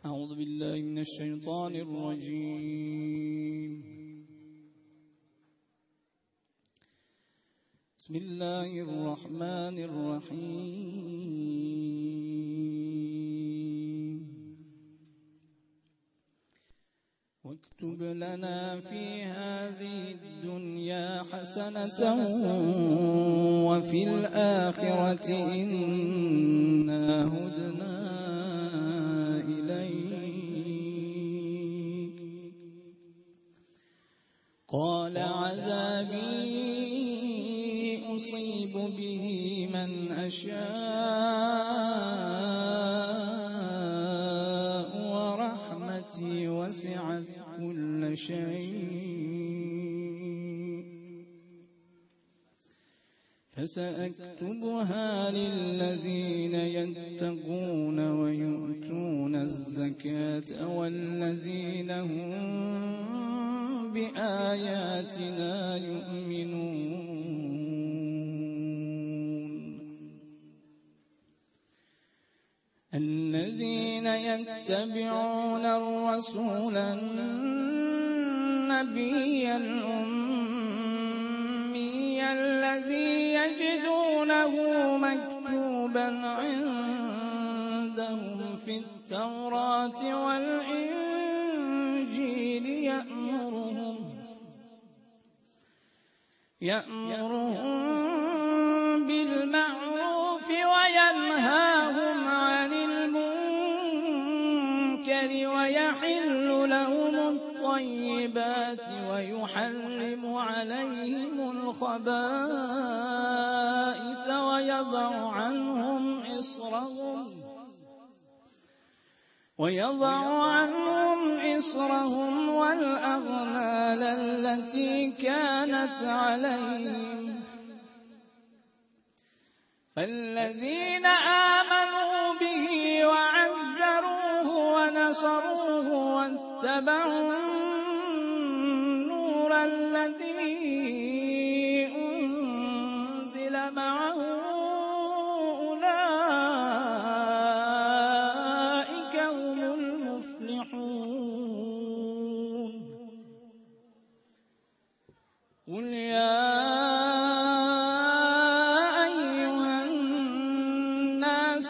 أعوذ بالله من الشيطان الرجيم. بسم الله الرحمن الرحيم. واكتب لنا في هذه الدنيا حسنة وفي الآخرة إنا هدنا إليك. قال عذابي أصيب به من أشاء ورحمتي وسعت كل شيء فسأكتبها للذين يتقون ويؤتون الزكاة والذين هم بآياتنا يؤمنون. الذين يتبعون الرسول النبي الأمي الذي يجدونه مكتوبا عندهم في التوراة والإنجيل يأمرهم بالمعروف وينهاهم عن المنكر ويحل لهم الطيبات ويحرم عليهم الخبائث ويضع عنهم إصرهم والأغلال التي كانت عليهم. فالذين آمنوا به وعزروه ونصروه واتبعوا النور الذي أنزل معه أولئك هم المفلحون. قل يا أيها الناس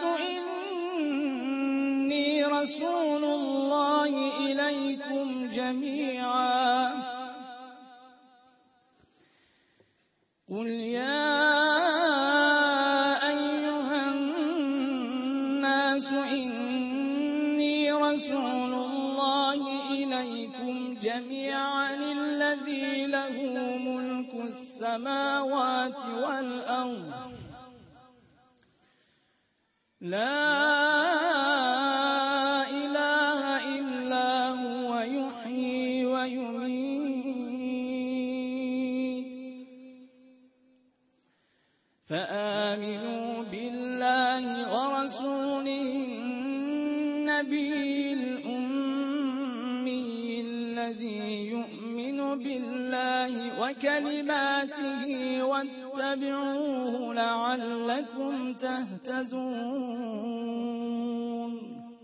إني رسول الله إليكم جميعا. قل يا أيها الناس إني رسول الله إليكم جميعا الذي له ملك السماوات والأرض لا إله إلا هو يحيي ويميت. فآمنوا بالله ورسوله النبي الأمي الذي يؤمن بالله وكلماته واتبعوه لعلكم تهتدون.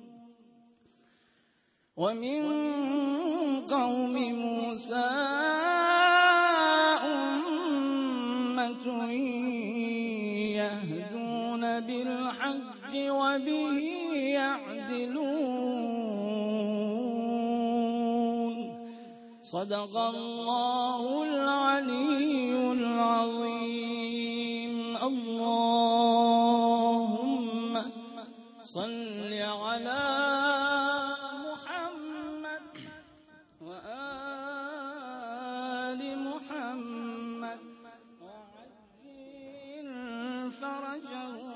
ومن قوم موسى أمة يهدون بالحق وبه يعدلون. صدق الله العلي العظيم. اللهم صل على محمد وآل محمد وعجل فرجهم